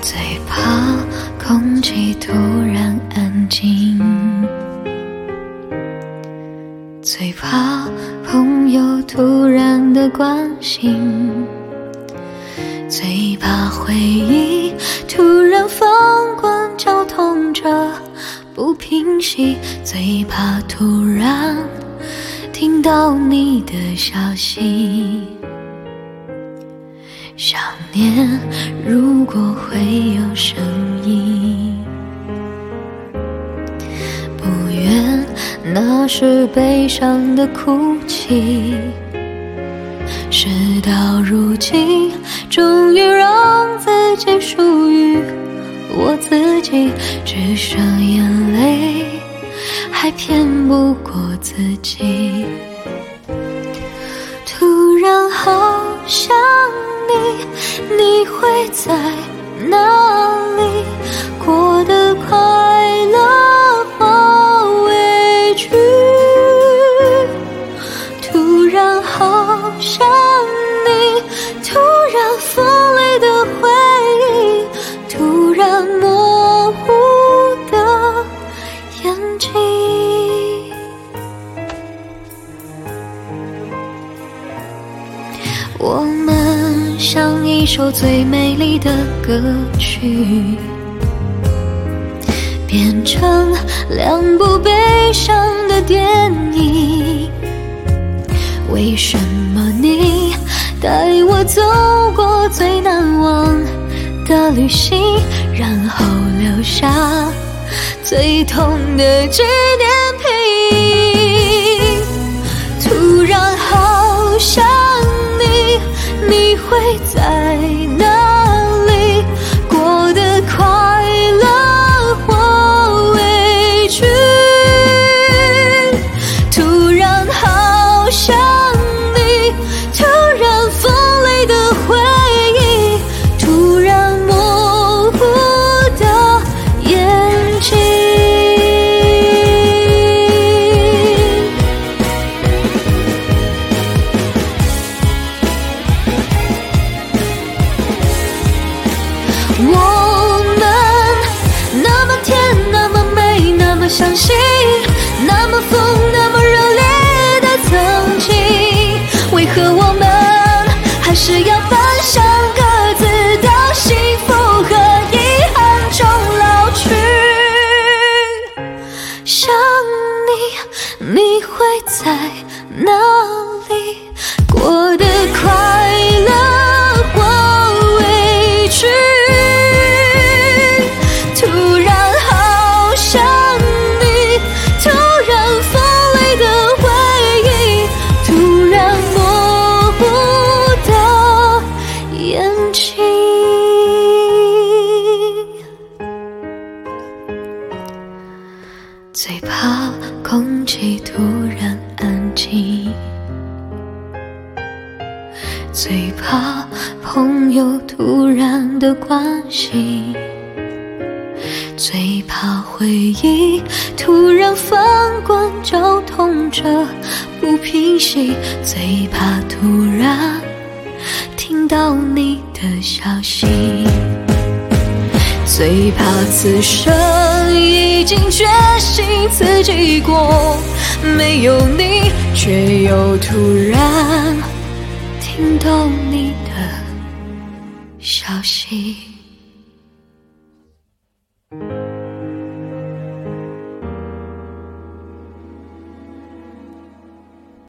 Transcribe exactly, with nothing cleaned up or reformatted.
最怕空气突然安静，最怕朋友突然的关心，最怕回忆突然翻滚绞痛着不平息，最怕突然听到你的消息。想念如果会有声音，不愿那是悲伤的哭泣，事到如今终于让自己属于我自己，只剩眼泪还骗不过自己。突然好想你，你会在哪里？过得快乐或委屈？突然好想你，突然锋利的回忆，突然模糊的眼睛。我们像一首最美丽的歌曲，变成两部悲伤的电影。为什么你带我走过最难忘的旅行，然后留下最痛的纪念品？突然好想你，你会在哪里？过得快乐或委屈？突然好想你，突然锋利的回忆，突然模糊的眼睛。我们那么甜，那么美，那么相信，那么疯，那么热烈的曾经，为何我们还是要奔向各自的幸福和遗憾中老去？想你，你会在哪里？过得快乐或委屈？最怕空气突然安静，最怕朋友突然的关心，最怕回忆突然翻滚绞痛着不平息，最怕突然听到你的消息，最怕此生已经决心自己过，没有你却又突然听到你的消息。